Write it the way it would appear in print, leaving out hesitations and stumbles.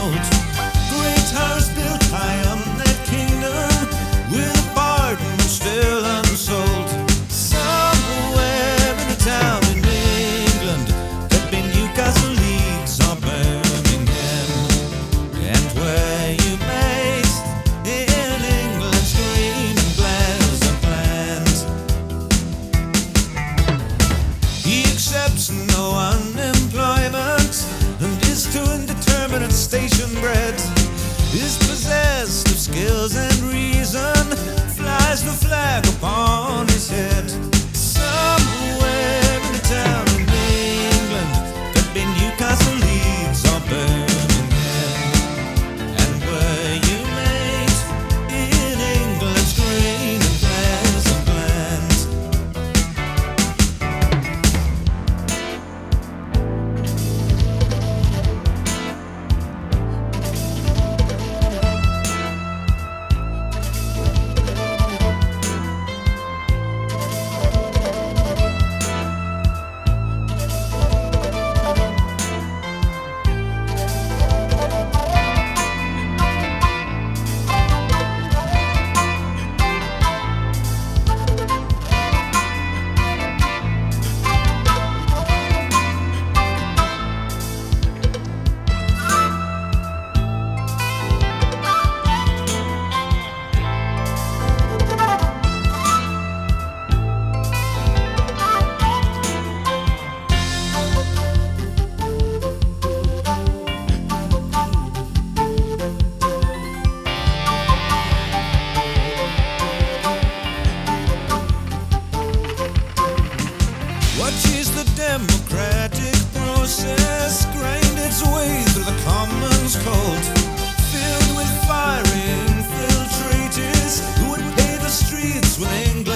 moat. Great towers built high on that kingdom, with a pardon still unsold. Somewhere in a town in England, could be Newcastle, Leeds, or Birmingham. And where you based in England's green and pleasant land. He accepts no unemployment and is to indeterminate station bred. Is possessed of skills and reason, flies the flag upon his head. Somewhere in a town in England, could be Newcastle, Leeds, or Birmingham. And where you mate in England's green and pleasant land. Watches the democratic process grind its way through the commons cold, filled with fire infiltrators who would pay the streets with England.